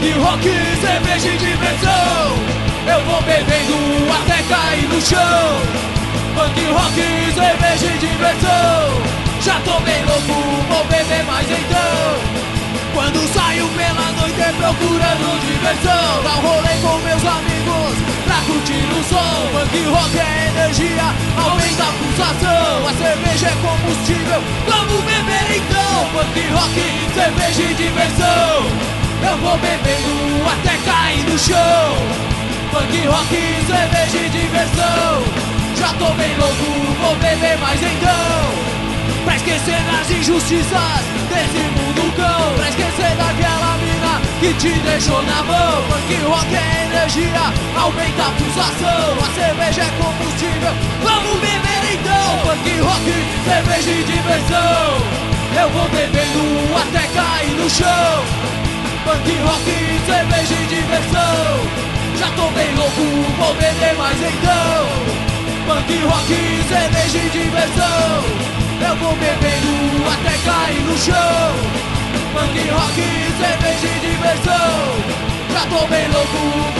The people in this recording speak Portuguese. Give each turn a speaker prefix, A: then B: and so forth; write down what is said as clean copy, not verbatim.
A: Punk rock, cerveja e diversão. Eu vou bebendo até cair no chão. Punk rock, cerveja e diversão. Já tô bem louco, vou beber mais então. Quando saio pela noite procurando diversão, dá um rolê com meus amigos pra curtir o som. Punk rock é energia, aumenta a pulsação. A cerveja é combustível, vamos beber então. Punk rock, cerveja e diversão. Eu vou bebendo até cair no chão. Punk rock, cerveja e diversão. Já tô bem louco, vou beber mais então. Pra esquecer das injustiças desse mundo cão. Pra esquecer daquela mina que te deixou na mão. Punk rock é energia, aumenta a pulsação. A cerveja é combustível, vamos beber então. Punk rock, cerveja e diversão. Eu vou bebendo até cair no chão. Punk rock, cerveja e diversão. Já tô bem louco, vou beber mais então. Punk rock, cerveja e diversão. Eu vou bebendo até cair no chão. Punk rock, cerveja e diversão. Já tô bem louco,